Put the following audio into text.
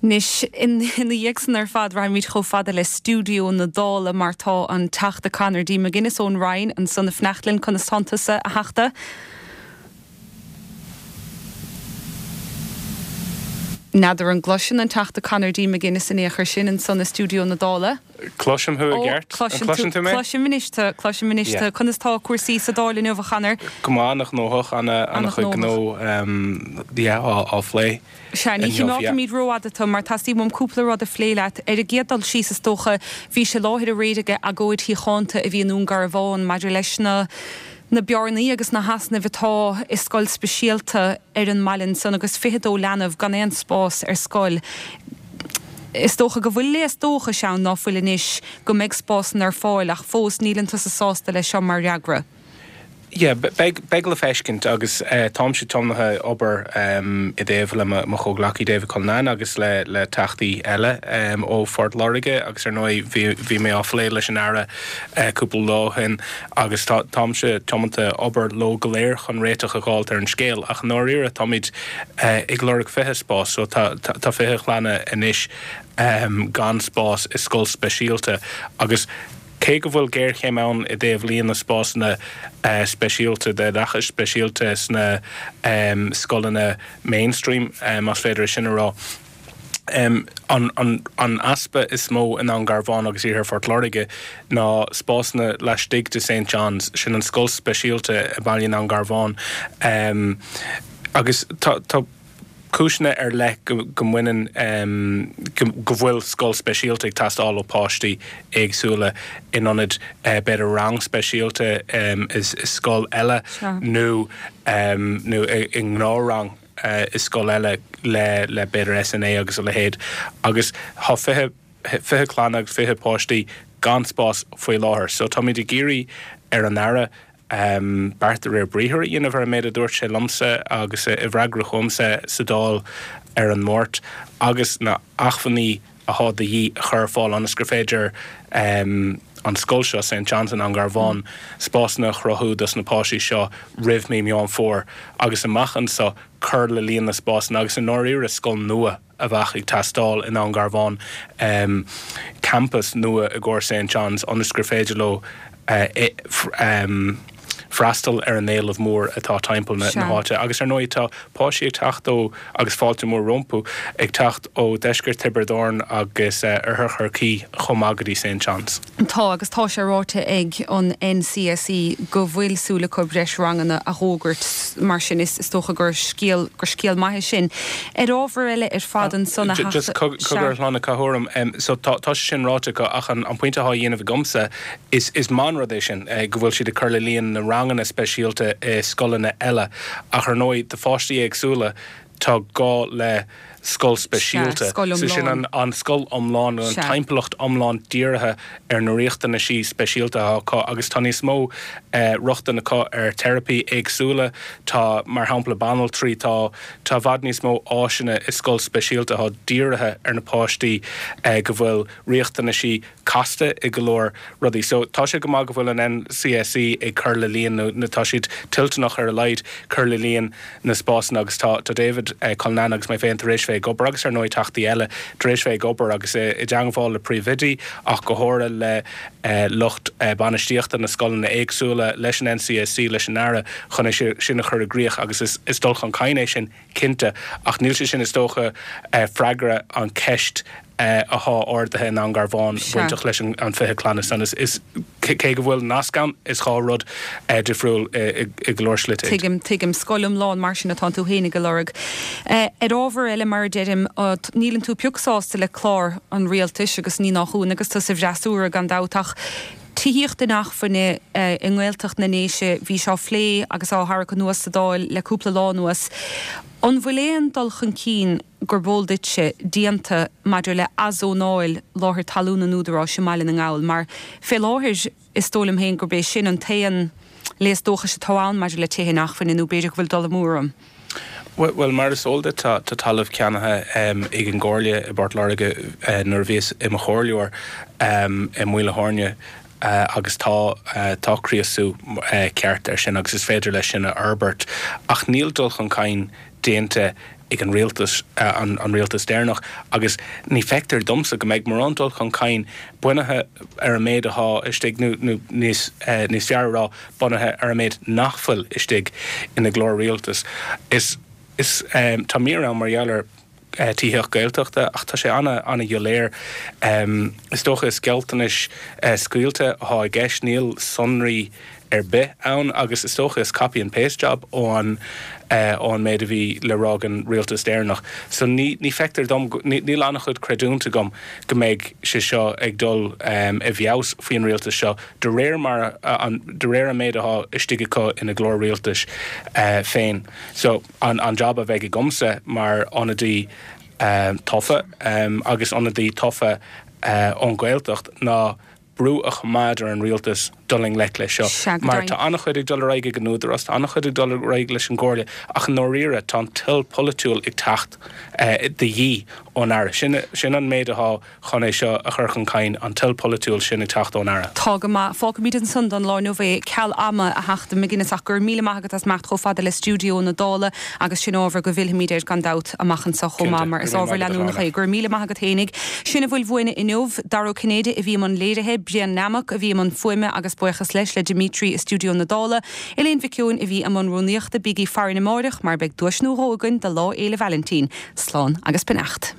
Nis in the Yexen fad ra mit go fada le studio na dála mar tá an tachta canar dí McGuinness ón Ryan an son fnachtlin constantasa a hachta. Nadir an glosin an tachta canar dí McGuinness in éair sin an son studio na dála. Closham hu agert. Closham minista kunstá cuasí sa dála nu chanar. Cumánach nóch anna chuig nó á flé. Sean, ich noch mit road to mar tasí mum cúpla rod a fléileat a gédal sí sa stocha hí se láhir a réidige a goid hí chanta a bhí nún gar bháin maidir leis na bearnaí agus na hasna bhtá is scoil speisialta an malin san agus fihedó lenamh gan éon spás scoil. Is tócha go bhfuil léas tócha seán náfuil inis go méid spásan ar fáil ach fós nílann sa sásta le seo mar reagra. Yeah, beg le feiscint agus Tom se tomnathe obair I déobh le mo chóglaí David Culnan agus le tachtaí eile ó Fort Lauriga agus ar nói bhí mé áflé leis an ara cúpla láhin agus Tom se tomnathe obair lo goléir chun réiteach a gáil ar an scéal ach nóir a tomid ag lorg fithe spás so tá fithe chlána inis gan spás is scóil speisialta agus Cé go bhfuil géir chéim ann I déobh líon na spásna speisialta de dachas speisialta sna scolanna mainstream as féidir sin rá. An aspa is mó in an Garván agus ar Fort Lauriga ná spásna leis stig de St. John's sin an scol speisialta a bailíonn an Garván agus tá Cúisna le go mhuinean go bhfuil scoil speisialta ag tastáil ó páistí agsúla in anad beidir rang speisialta is scoil eile nó i ngnárang is scoil eile le beidir SNA agus le héad agus há fithe chlána agus fithe páistí gan spás faoi láthair so tá mí de géirí ar an ara Bart ar bríthir dhéanamh ar méid a dúirt sé lomsa agus I bhreagra chumsa sa dáil ar an mórt agus na achfaní a hád a dhí chur fáil an scraféidir an scoil seo St. John's an Garván spásna chrothú dus na páisí seo rih mé meán fór agus amachchan sa chur le líon na spásna agus an nóir a scoil nua a bheith ag tastáil in an Garván campus nua a gcóir St. John's an scraféidir lo freastal ar an éal of mór atá timpeall na háte agus ar nói tá páisí ag tacht ó agus fáilte mór rompu ag tacht ó deisgur Tiberdorn agus ar churcií chomagadí St. John's. Tá agus tá sé ráte ag an NCSE go bhfuil súla go breis rangana a hógurt mar sin is tócha gur scíal maithe sin. Ábhar eile ar fadan sonna just cogur lána cathóram so tá sin ráte go ach an pointe há dhéanamh gomsa is manradéis sin go bhfuil siad a chur le líon na rangana speisialta scolanna eile ach ar nói de fáistí agsúla tá gá le scoil speisialta so sin an scoil omláin an timpeallacht omláin díirithe ar na riachtainna sí speisialta agus tá níos mó ruchtainna ar therapy agsúla tá mar hampla banal trí tá bhad níos mó áisina is scoil speisialta há díirithe ar na páistí go bhfuil riachtainna sí casta I golóir rudí so tá sé go má go bhfuil an NCSE ag chur le líon na tá siad tiltnach ar a leid chur le líon na spásan agus tá David Culnan agus mé féin rééis gobar agus ar nói tachtaí eile drééis fé gobar agus I deangáil le príomhvidí ach go háir le lucht banistíochta na scolanna éagsúla leis an NCSE leis an ara chun sinna chur a gríoch agus is dulch an caiinéis sin cinnte ach níl sin is dócha freigra an ceist a há ordathe in an Garván buintach leis an fithe chlána san is cé go bhfuil nascam is chá rud difriúil I glóirslite. Tuigim scoilm lán mar sin atá tú héna go lorg. Ábhar eile mar deidim nílann tú piúsáasta le chlár an rialtais agus ní nachún agus tá sa bhreasúra gan dátach. Tííocht den nach fanne in ghilteach na néise bhí seo phlé agus áthar go nuas sa dáil le cúpla lá nuas. An bhfuléon dulchan cín gur bólditse díanta maidir le azónáil láthir talúna núdará sem meile an gáil, mar fé láthir is tólam héin gur bééis sin an taon léas dócha se táán maidir le téhe nach fan inú beidir bhfuil dul múram. Well, mar is olda tá talamh ceanathe ag an gáirle I Bart Lauriga nar bhíos I mo chóirleoir I Muile Hórne agus tácríosú ceart ar sin agus is féidir leis sin a Herbert ach níl dul chun cain déanta ag an rialtas an rialtas déirnach agus ní feictar domsa go méid mar andul chun cain buinethe ar a méid aá istig níos fearrá bunathe ar a méid nachfuil istig ina glór rialtas is tá mí an marhealar tíoch gailteachta ach tá sé anna joléir is dócha is geltanis scuilte há gceis níl sonraí ar bith ann agus is dócha is copy and paste job ón méid a bhí le rágan rialtas déirnach so ní feictar dom ní lena chud creúnta gom go méid sé seo ag dul a bheabhs faoin rialtas seo de réir a méid aá istigh có ina glór rialtas féin so an job a bheith gomsa mar anadí tofa agus anadí tofa ón gailteacht ná brúach mad ar an rialtas dulling le seo mar tá annach chuidig dul raige ganúidir as annach chuidig dul raig leis an ggóirle ach an nóíire tá til polúil ag tacht de dhí ón aire sin an méid aá chun é seo a churchan cain an til polúil sin ag tacht ón aire. Tá go fá míid an sun an láin bhéh ceall ama a heachta me ginnas ach gur míle maigad as mecht chofada le stúdio na dála agus sin ábhar go bhfuil míidir gan dat a machchan sa chomá mar is ábhar leúna ché gur míle maigad hénig sinna bhfuil bhuaine inmh daró Cnéide a bhí man léirethe brian namach a bhí man fuime agus buchas leis le Dimitri i stúdio na dála Eléon Vicún a bhí am an rúníocht a bigí farin na máireach mar beag dúisnú rógan de lá éile Valentín slán agus benacht.